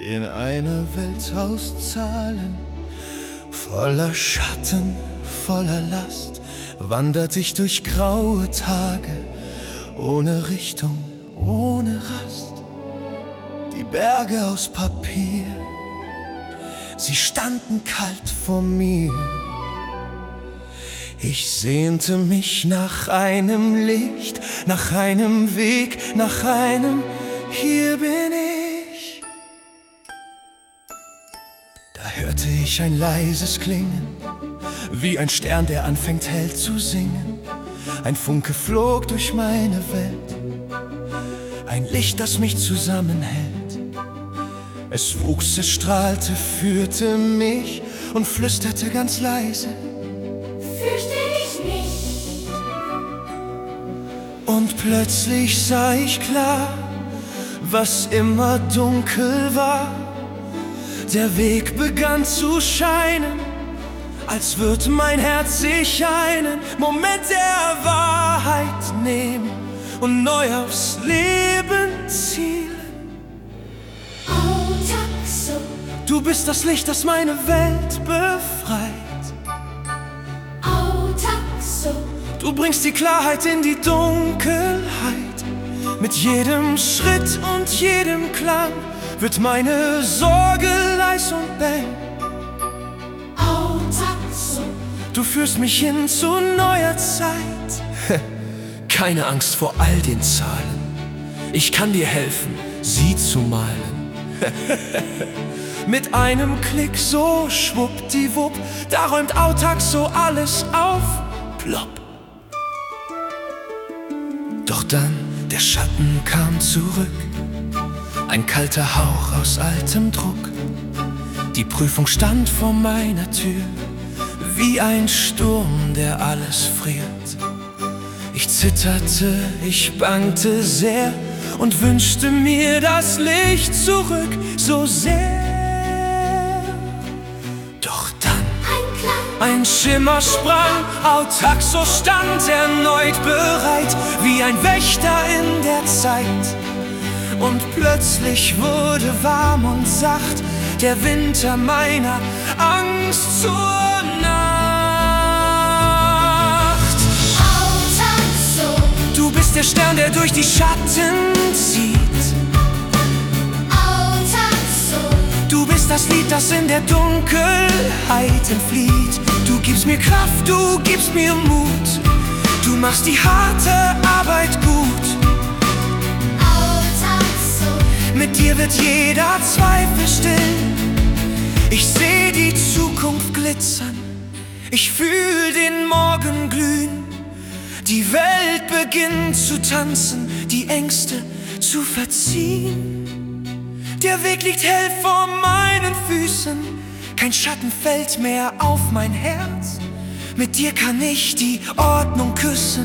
In eine Welt aus Zahlen, voller Schatten, voller Last, wandert ich durch graue Tage, ohne Richtung, ohne Rast. Die Berge aus Papier, sie standen kalt vor mir. Ich sehnte mich nach einem Licht, nach einem Weg, nach einem Hier bin ich. Da hörte ich ein leises Klingen, wie ein Stern, der anfängt hell zu singen. Ein Funke flog durch meine Welt, ein Licht, das mich zusammenhält. Es wuchs, es strahlte, führte mich und flüsterte ganz leise: Fürchte dich nicht. Und plötzlich sah ich klar, was immer dunkel war. Der Weg begann zu scheinen, als würde mein Herz sich einen Moment der Wahrheit nehmen und neu aufs Leben zielen. Autaxo, Du bist das Licht, das meine Welt befreit. Autaxo, Du bringst die Klarheit in die Dunkelheit. Mit jedem Schritt und jedem Klang wird meine Sorge leis und bang. Autaxo, Du führst mich hin zu neuer Zeit. Keine Angst vor all den Zahlen. Ich kann dir helfen, sie zu malen. Mit einem Klick so schwuppdiwupp, da räumt Autaxo alles auf, plopp. Doch dann der Schatten kam zurück, ein kalter Hauch aus altem Druck. Die Prüfung stand vor meiner Tür, wie ein Sturm, der alles friert. Ich zitterte, ich bangte sehr und wünschte mir das Licht zurück so sehr. Doch dann ein Schimmer sprang, Autaxo stand erneut bereit, wie ein Wächter in der Zeit. Und plötzlich wurde warm und sacht der Winter meiner Angst zur Nacht. Autaxo, Du bist der Stern, der durch die Schatten zieht. Autaxo, Du bist das Lied, das in der Dunkelheit entflieht. Du gibst mir Kraft, du gibst mir Mut. Du machst die harte Arbeit gut. Autaxo, Mit dir wird jeder Zweifel still. Ich seh die Zukunft glitzern, ich fühl den Morgen glühen. Die Welt beginnt zu tanzen, die Ängste zu verziehen. Der Weg liegt hell vor meinen Füßen, kein Schatten fällt mehr auf mein Herz. Mit dir kann ich die Ordnung küssen.